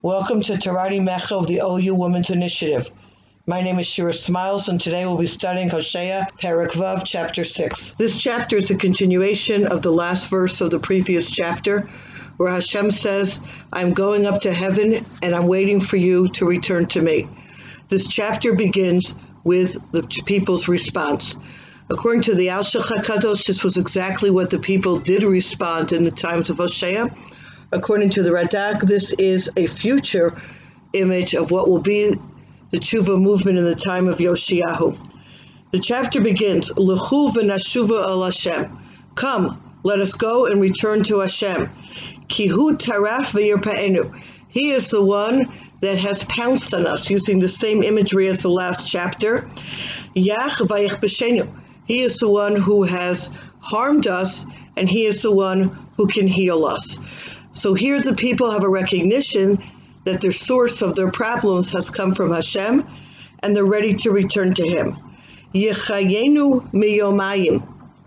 Welcome to Tarani Mecha of the OU Women's Initiative. My name is Shira Smiles, and today we'll be studying Hosea, Perek Vav, chapter 6. This chapter is a continuation of the last verse of the previous chapter, where Hashem says, I'm going up to heaven, and I'm waiting for you to return to me. This chapter begins with the people's response. According to the Al-Shech HaKadosh, this was exactly what the people did respond in the times of Hosea. According to the Radak, this is a future image of what will be the Tshuva movement in the time of Yoshiyahu. The chapter begins, L'chu v'nashuva el Hashem. Come, let us go and return to Hashem. Ki hu taraf v'yirpa'enu. He is the one that has pounced on us, using the same imagery as the last chapter. Yach v'yichbeshenu. He is the one who has harmed us, and he is the one who can heal us. So here the people have a recognition that their source of their problems has come from Hashem, and they're ready to return to Him. Yechayenu miyomayim.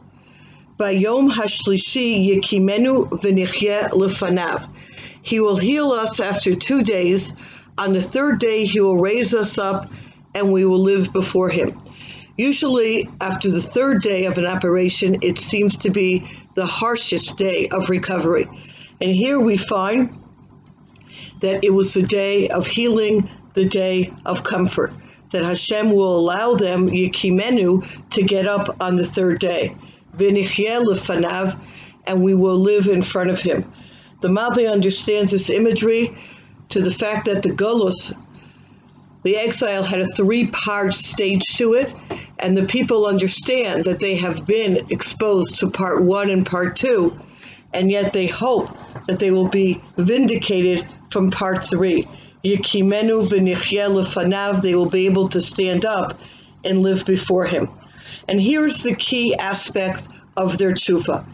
Bayom hashlishi yekimenu v'nichye lefanav. He will heal us after 2 days. On the third day, He will raise us up, and we will live before Him. Usually, after the third day of an operation, it seems to be the harshest day of recovery. And here we find that it was the day of healing, the day of comfort, that Hashem will allow them, Yekimenu, to get up on the third day. V'nichye lefanav, and we will live in front of Him. The Malbim understands this imagery to the fact that the Golus, the exile, had a 3-part stage to it, and the people understand that they have been exposed to part 1 and part 2, and yet they hope that they will be vindicated from part 3. Yekimenu v'nichye lefanav, they will be able to stand up and live before Him. And here's the key aspect of their tshuva.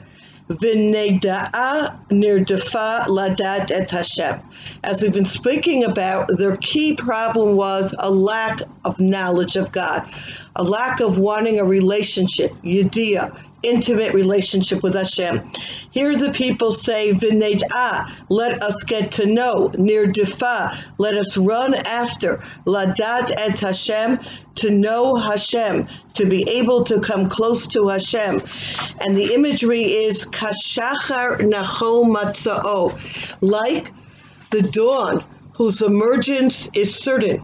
V'neda'a nirdafa ladat et Hashem. As we've been speaking about, their key problem was a lack of knowledge of God, a lack of wanting a relationship, yediyah, intimate relationship with Hashem. Here the people say, V'neda'a, let us get to know, nirdafa, let us run after, ladat et Hashem, to know Hashem, to be able to come close to Hashem. And the imagery is kashachar nacho matza'o, like the dawn whose emergence is certain.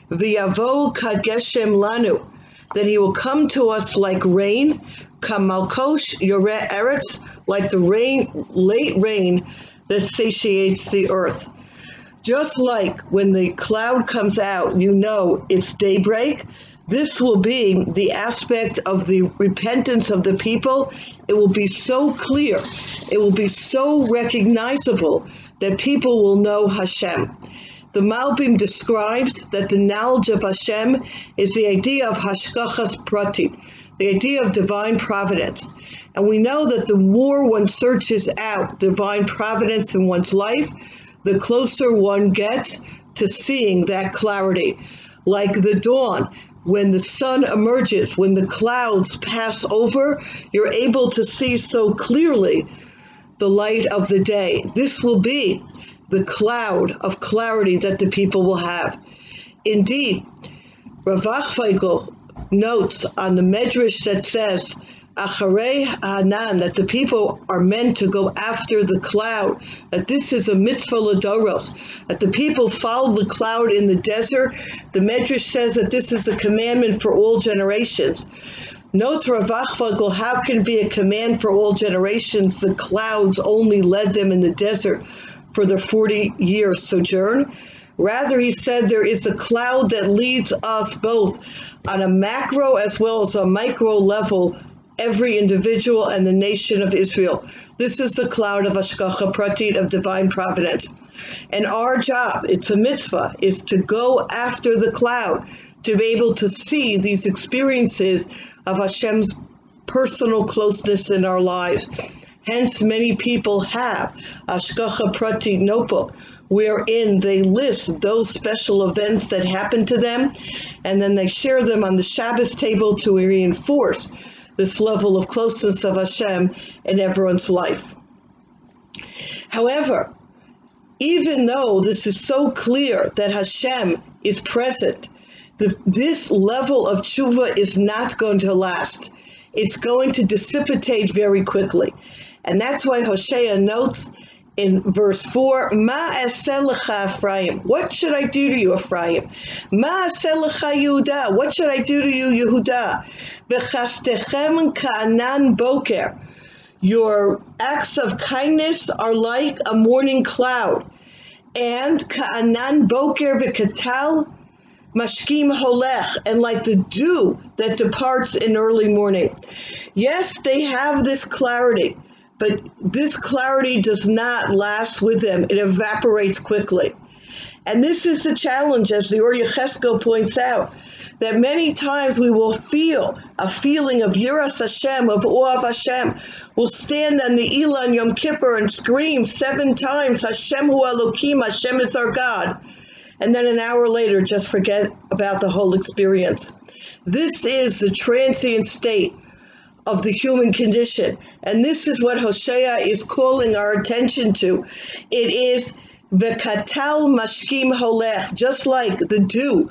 V'yavo kageshem lanu, that He will come to us like rain, kamalkosh yoreh eretz, like the rain, late rain that satiates the earth. Just like when the cloud comes out, you know it's daybreak. This will be the aspect of the repentance of the people. It will be so clear, it will be so recognizable that people will know Hashem. The Malbim describes that the knowledge of Hashem is the idea of hashgachas pratit, the idea of divine providence. And we know that the more one searches out divine providence in one's life, the closer one gets to seeing that clarity. Like the dawn, when the sun emerges, when the clouds pass over, you're able to see so clearly the light of the day. This will be the cloud of clarity that the people will have. Indeed, Rav Achfeigel notes on the Medrash that says, Acharei Hanan, that the people are meant to go after the cloud, that this is a mitzvah l'doros, that the people follow the cloud in the desert. The Medrash says that this is a commandment for all generations. Notes Rav Achfeigel, how can it be a command for all generations? The clouds only led them in the desert for their 40-year sojourn. Rather, he said there is a cloud that leads us both on a macro as well as a micro level, every individual and the nation of Israel. This is the cloud of hashgacha pratit, of divine providence. And our job, it's a mitzvah, is to go after the cloud, to be able to see these experiences of Hashem's personal closeness in our lives. Hence, many people have hashgacha pratit notebook, wherein they list those special events that happen to them, and then they share them on the Shabbos table to reinforce this level of closeness of Hashem in everyone's life. However, Even though this is so clear that Hashem is present, this level of tshuva is not going to last. It's going to dissipate very quickly. And that's why Hosea notes in verse 4, Ma aseh lecha Ephraim. What should I do to you, Ephraim? Ma aseh lecha Yehuda. What should I do to you, Yehuda? V'chastechem ka'anan boker. Your acts of kindness are like a morning cloud. And ka'anan boker v'katal mashkim holech, and like the dew that departs in early morning. Yes, they have this clarity, but this clarity does not last with them. It evaporates quickly. And this is the challenge, as the Or Yecheskel points out, that many times we will feel a feeling of Yiras Hashem, of awe of Hashem. We'll stand on the Ilan Yom Kippur and scream 7 times, Hashem hu Elokim, Hashem is our God. And then an hour later, just forget about the whole experience. This is the transient state of the human condition. And this is what Hosea is calling our attention to. It is v'katal mashkim holech, just like the dew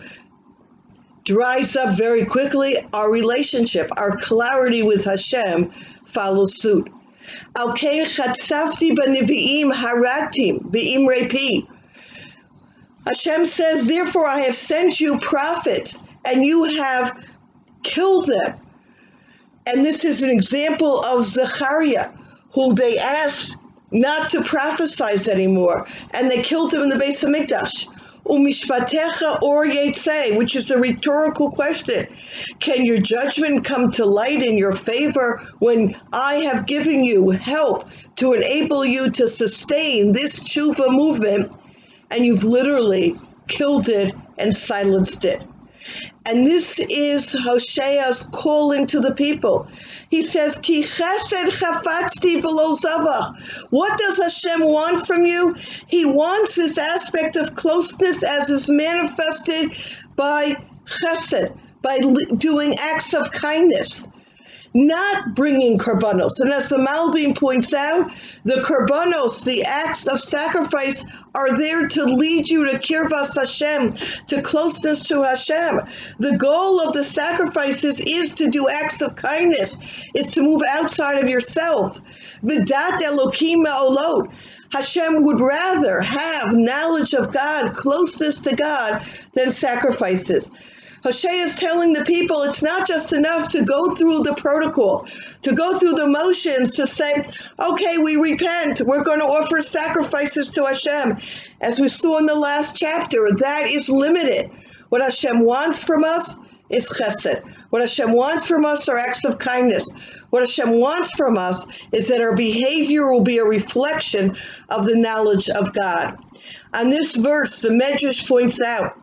dries up very quickly, our relationship, our clarity with Hashem follows suit. Al kein chatzafti b'nevi'im haraktim b'imrei pi. Hashem says, therefore I have sent you prophets, and you have killed them. And this is an example of Zechariah, who they asked not to prophesy anymore, and they killed him in the Beis Hamikdash. Umishpatecha or yetzeh, which is a rhetorical question. Can your judgment come to light in your favor when I have given you help to enable you to sustain this tshuva movement, and you've literally killed it and silenced it? And this is Hosea's calling to the people. He says, Ki chesed chafatzti v'lo zavach. What does Hashem want from you? He wants this aspect of closeness as is manifested by chesed, by doing acts of kindness, not bringing korbanos. And as the Malbim points out, the korbanos, the acts of sacrifice, are there to lead you to kirvas Hashem, to closeness to Hashem. The goal of the sacrifices is to do acts of kindness, is to move outside of yourself. V'dat Elokim ma'olot. Hashem would rather have knowledge of God, closeness to God, than sacrifices. Hosea is telling the people it's not just enough to go through the protocol, to go through the motions, to say, okay, we repent, we're going to offer sacrifices to Hashem. As we saw in the last chapter, that is limited. What Hashem wants from us is chesed. What Hashem wants from us are acts of kindness. What Hashem wants from us is that our behavior will be a reflection of the knowledge of God. On this verse, the Medrash points out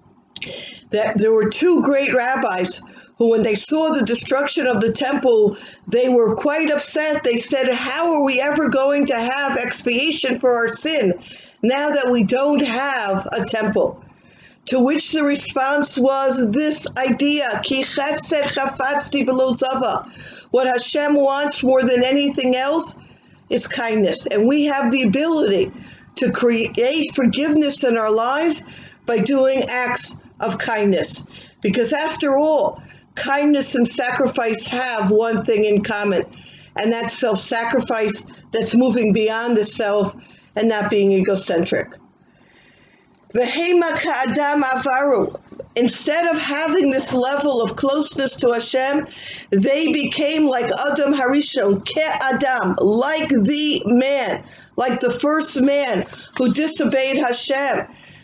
that there were 2 great rabbis who, when they saw the destruction of the temple, they were quite upset. They said, how are we ever going to have expiation for our sin now that we don't have a temple? To which the response was this idea, Ki chesed chafatzti v'lo zavach. What Hashem wants more than anything else is kindness. And we have the ability to create forgiveness in our lives by doing acts of kindness. Because after all, kindness and sacrifice have one thing in common, and that's self-sacrifice, that's moving beyond the self and not being egocentric. V'hema ka'adam avaru. Instead of having this level of closeness to Hashem, they became like Adam Harishon, Ke'adam, like the man, like the first man who disobeyed Hashem.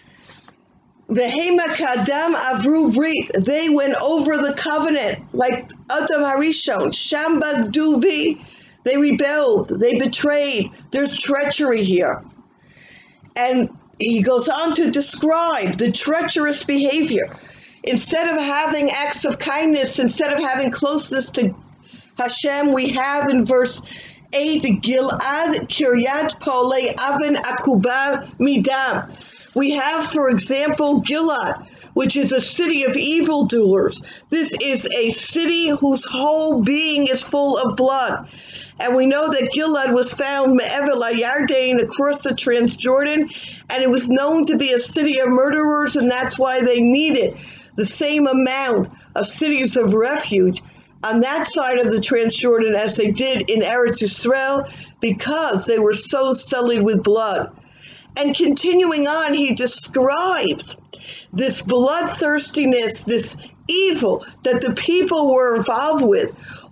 V'hema ka'adam avru brit. They went over the covenant like Adam Harishon, Shambag Duvi. They rebelled, they betrayed. There's treachery here. And he goes on to describe the treacherous behavior. Instead of having acts of kindness, instead of having closeness to Hashem, we have in verse 8, Gilad Kiryat Polei Aven Akuba Midam. We have, for example, Gilad, which is a city of evildoers. This is a city whose whole being is full of blood. And we know that Gilad was found Me'ever LaYarden, across the Transjordan, and it was known to be a city of murderers, and that's why they needed the same amount of cities of refuge on that side of the Transjordan as they did in Eretz Yisrael, because they were so sullied with blood. And continuing on, he describes this bloodthirstiness, this evil that the people were involved with.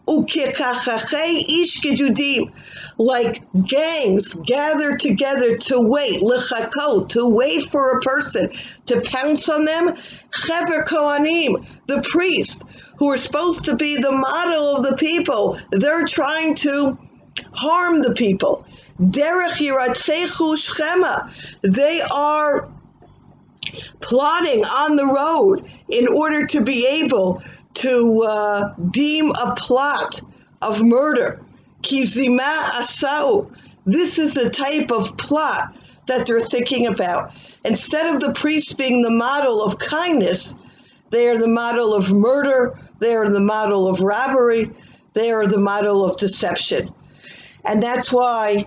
Like gangs gathered together to wait, lechakot, to wait for a person to pounce on them. Chever Kohanim, the priest, who are supposed to be the model of the people, they're trying to harm the people. Derech Yiratzechu Shchema, they are plotting on the road in order to be able to deem a plot of murder. Kizima Asau, this is a type of plot that they're thinking about. Instead of the priests being the model of kindness, they are the model of murder, they are the model of robbery, they are the model of deception. And that's why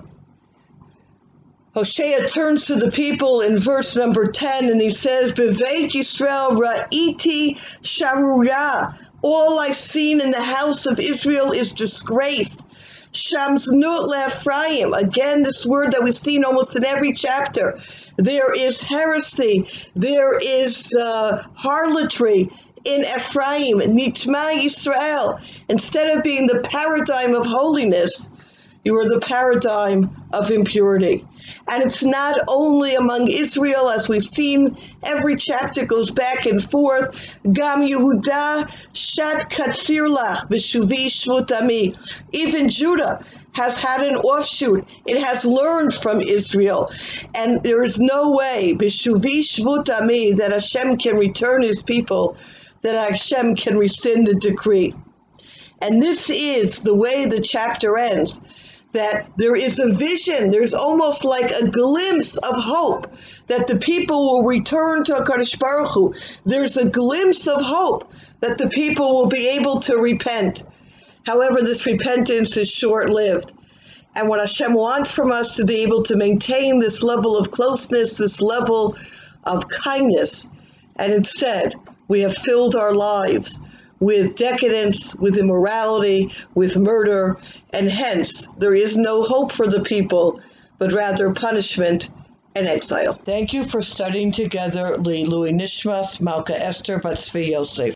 Hosea turns to the people in verse number 10, and he says, Beveit Yisrael ra'iti sharuya. All I've seen in the house of Israel is disgrace. Shamznut le'Ephraim. Again, this word that we've seen almost in every chapter. There is heresy. There is harlotry in Ephraim. Nitma Yisrael. Instead of being the paradigm of holiness, you are the paradigm of impurity. And it's not only among Israel, as we've seen, every chapter goes back and forth. Gam Yehuda shat katzir lach b'shuvi shvut ami. Even Judah has had an offshoot. It has learned from Israel. And there is no way, b'shuvi shvut ami, that Hashem can return his people, that Hashem can rescind the decree. And this is the way the chapter ends, that there is a vision, there's almost like a glimpse of hope that the people will return to HaKadosh Baruch Hu. There's a glimpse of hope that the people will be able to repent. However, this repentance is short-lived. And what Hashem wants from us to be able to maintain this level of closeness, this level of kindness, and instead we have filled our lives with decadence, with immorality, with murder, and hence there is no hope for the people, but rather punishment and exile. Thank you for studying together Louis Nishmas, Malka Esther, Bat Zvi Yosef.